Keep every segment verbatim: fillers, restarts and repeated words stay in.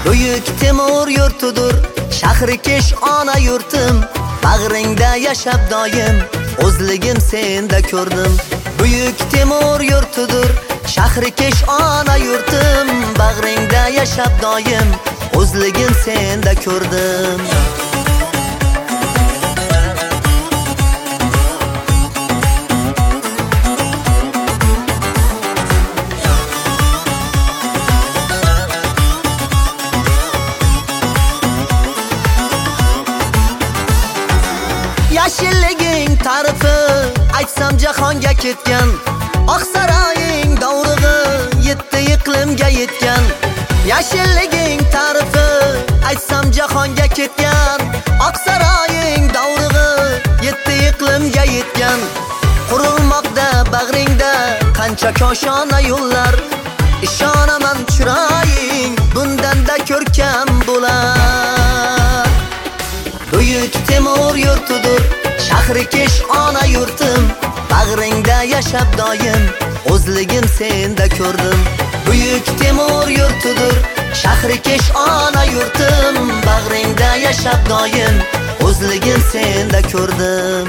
Buyuk Temur yurtudur, Shahrikesh ona yurtim. Bag'ringda yashab doim, o'zligim senda ko'rdim. Buyuk Temur yurtudur, Shahrikesh ona yurtim. Bag'ringda yashab doim, o'zligim senda ko'rdim. Yashilliging tarifi aytsam jahonga ketgan. Oqsaroying davrig'i yetti iqlimga yetgan. Yashilliging tarifi aytsam jahonga ketgan. Oqsaroying davrig'i yetti iqlimga yetgan. Qurilmoqda bag'ringda qancha koshona yo'llar. Ishonaman chiroying bundan-da ko'rkam bo'lar. Buyuk Temur yurtudur, Shahrikesh ona yurtim. Bag'ringda yashab doim, o'zligim senda ko'rdim. Buyuk Temur yurtudur, Shahrikesh ona yurtim. Bag'ringda yashab doim, o'zligim senda ko'rdim.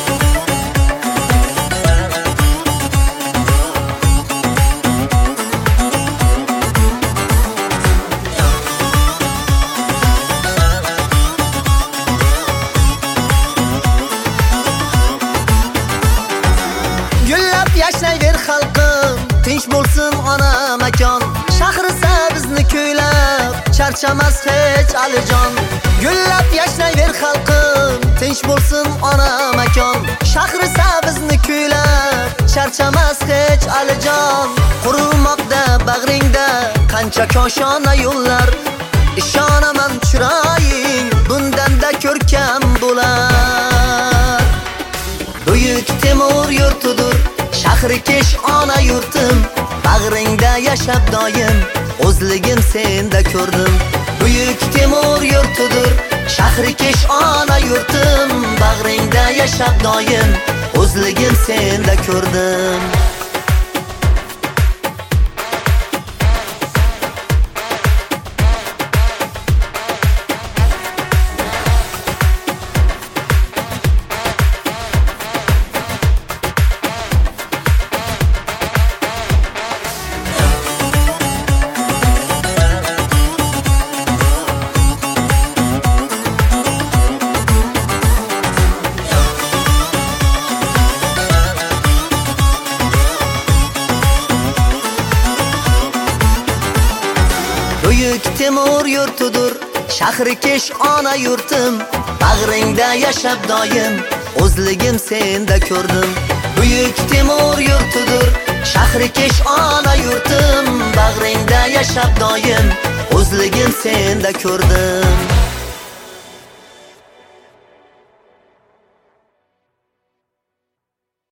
Yashayver xalqim, tinch bo'lsin ona makon. Shahrisa bizni kuylab, charchamas hech alijon. Gullab yashayver xalqim, tinch bo'lsin ona makon. Shahrisa bizni kuylab, charchamas hech alijon. Qurilmoqda bag'ringda qancha koshona yo'llar. Ishonaman chiroying bundan-da ko'rkam bo'lar. Buyuk Temur yurtudur, Shahrikesh ona yurtim. Bag'ringda yashab doim, o'zligim senda ko'rdim. Buyuk Temur yurtudur, Shahrikesh ona yurtim. Bag'ringda yashab doim, o'zligim senda ko'rdim. Buyuk Temur yurtudur, Shahrikesh ona yurtim. Bag'ringda yashab doim, o'zligim senda ko'rdim. Buyuk Temur yurtudur, Shahrikesh ona yurtim. Bag'ringda yashab doim, o'zligim senda ko'rdim.